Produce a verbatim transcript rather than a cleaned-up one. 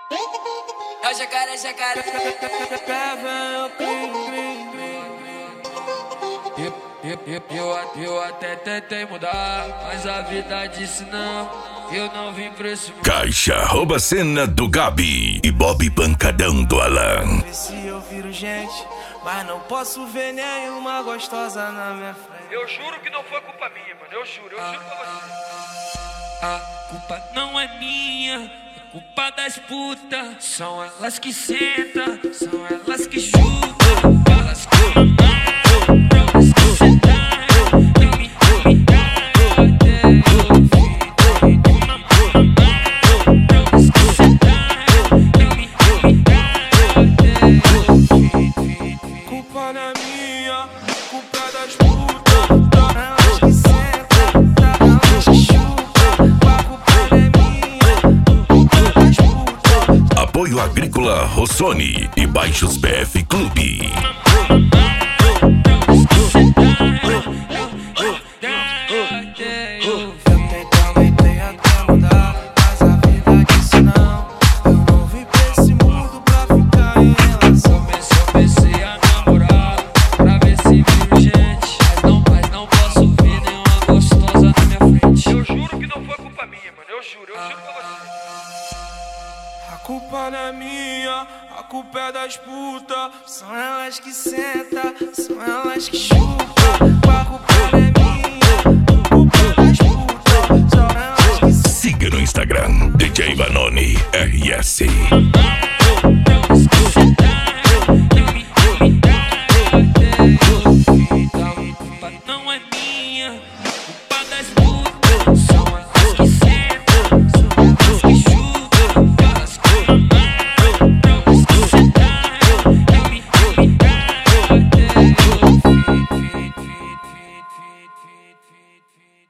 É o jacaré, jacaré. Eu, eu, eu, eu, eu até tentei mudar, mas a vida disse não. Eu não vim pra esse mundo. Caixa rouba cena do Gabi e Bob Pancadão do Alan. Vê se eu viro gente, mas não posso ver nenhuma gostosa na minha frente. Eu juro que não foi culpa minha, mano. Eu juro, eu juro pra você. A culpa não é minha, é culpa das putas. São elas que sentam, são elas que chutam, elas que mamam, elas que sentaram, e me imitaram até eu vi. Elas que sentaram, e me imitaram até eu vi. Culpa não é minha, culpa é das putas. Elas que sentam, elas que chutam. A culpa não é minha, culpa é das putas. Apoio Agrícola Rossoni e Baixos B F Clube. Eu juro que não foi culpa minha, mano. Eu juro, eu juro pra você. A culpa não é minha, a culpa é das putas. São elas que sentam, são elas que chupam. A culpa não é minha, a culpa é das putas. São elas que sentam. Siga no Instagram D J Vanoni R S.